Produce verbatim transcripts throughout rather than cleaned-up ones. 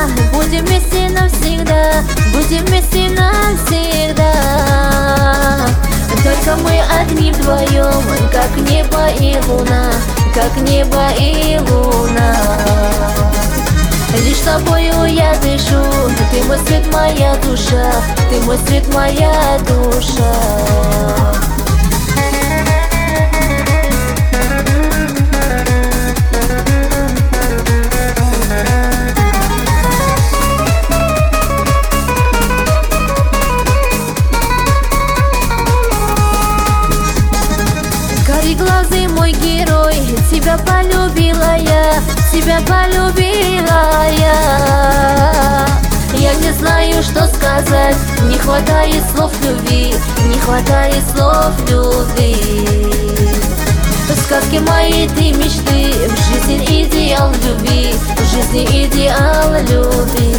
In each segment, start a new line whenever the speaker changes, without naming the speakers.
будем вместе навсегда, будем вместе навсегда. Только мы одни вдвоем, как небо и луна, как небо и луна. Лишь тобою я дышу, ты мой свет, моя душа, ты мой свет, моя душа. Кареглазый мой герой, тебя полюбила я, тебя полюбила я. Я не знаю, что сказать, не хватает слов любви, не хватает слов любви. В сказке моей ты мечты, в жизни идеал любви, в жизни идеал любви.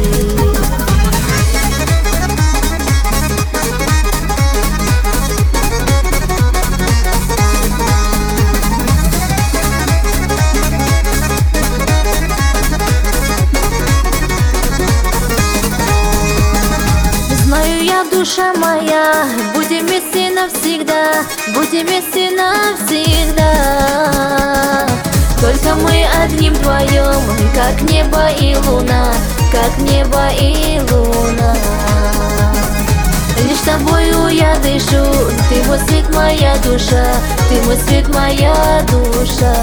Душа моя, будем вместе навсегда, будем вместе навсегда. Только мы одним вдвоем, как небо и луна, как небо и луна. Лишь тобою я дышу, ты мой свет, моя душа, ты мой свет, моя душа.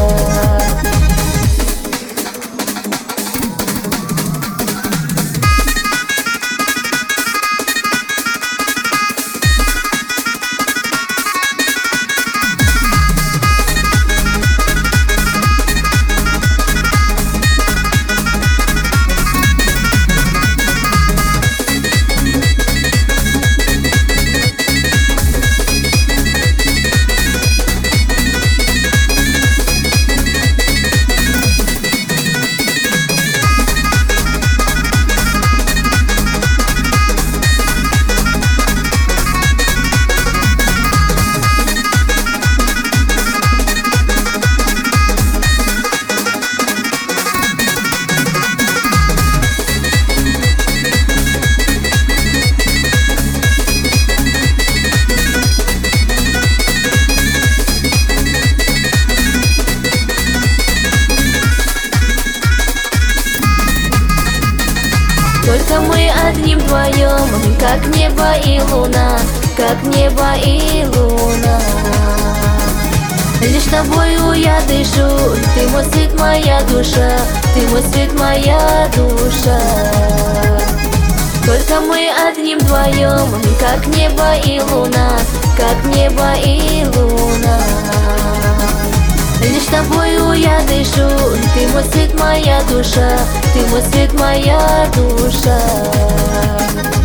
Только мы одним вдвоем, как небо и луна, как небо и луна. Лишь тобою я дышу, ты мой свет, моя душа, ты мой свет, моя душа. Только мы одним вдвоем, как небо и луна, как небо и луна. Лишь тобою я дышу, ты мой свет, моя душа, ты мой свет, моя душа.